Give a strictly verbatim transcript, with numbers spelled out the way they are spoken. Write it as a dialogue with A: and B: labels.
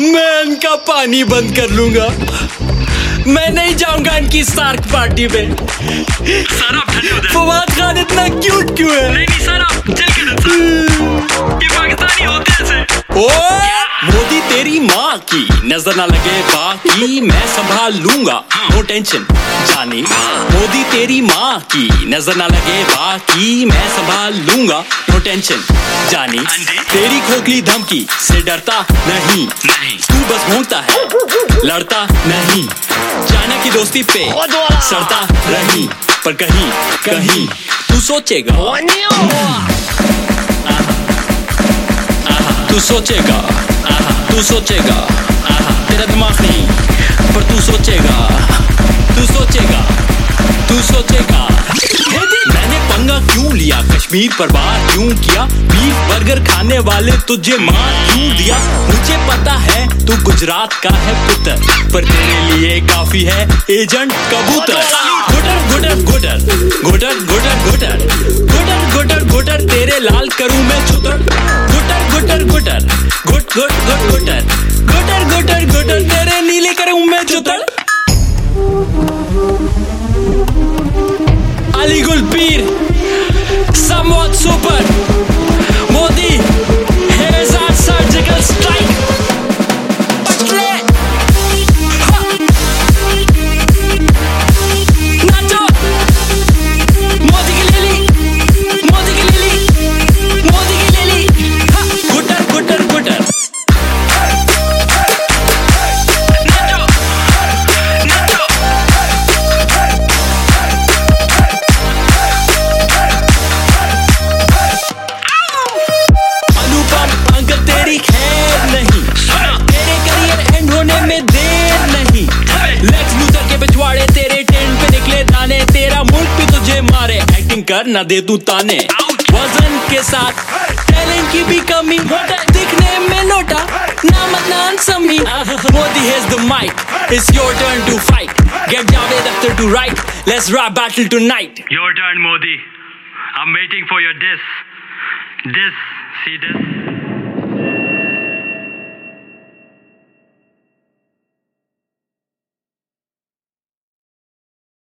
A: मैं इनका पानी बंद कर लूंगा। मैं नहीं जाऊंगा इनकी सार्क पार्टी में।
B: सर आप ठंडे हो जाए।
A: फवाद खान इतना क्यूट क्यों है?
B: नहीं नहीं सर आप चल के दो सर। ये पाकिस्तानी होते हैं ऐसे।
A: ओए मोदी तेरी माँ की नजर ना लगे बाकी, मैं संभाल लूंगा नो टेंशन जानी। मोदी तेरी माँ की नजर ना लगे बाकी, मैं संभाल लूंगा नो टेंशन जानी। तेरी खोखली धमकी से डरता नहीं, तू बस भोंकता है लड़ता नहीं। चाइना की दोस्ती पे सड़ता रही, पर कहीं कहीं तू सोचेगा, तू सोचेगा, तू सोचेगा, तेरा दिमाग नहीं पर तू सोचेगा, तू सोचेगा, तू सोचेगा। मैंने पंगा क्यों लिया, कश्मीर पर बात क्यों किया, बीफ बर्गर खाने वाले तुझे मार क्यों दिया। मुझे पता है तू गुजरात का है पुत्र, पर तेरे लिए काफी है एजेंट कबूतर। गुटर गुटर गुटर गुटर गुटर गुटर गुटर गुटर गुटर तेरे लाल करूं मैं छुतर। गुटर गुटर गुटर गुट गुट गुट गुटर गुटर गुटर गुटर तेरे नीले करूं मैं छुतर। अली गुल पीर somewhat super Modi, here's our surgical strike. पटले हा नाचो मोदी की ले ली, मोदी की ले ली, मोदी की ले ली। हा गुटर गुटर गुटर नाचो नाचो। तेरी खैर नहीं, तेरे करियर एंड होने में देर नहीं। लेक्स लूथर के पिछवाड़े तेरे टेंट पे निकले दाने, तेरा मुल्क भी तुझे मारे एक्टिंग कर ना दे तू ताने। वजन के साथ टैलेंट की भी कमी, दिखने में लोटा ना मतलब समी। Modi has the mic, it's your turn to fight. Get Javed Akhtar to write, let's rap battle tonight.
B: Your turn Modi, I'm waiting for your diss. Diss, see this.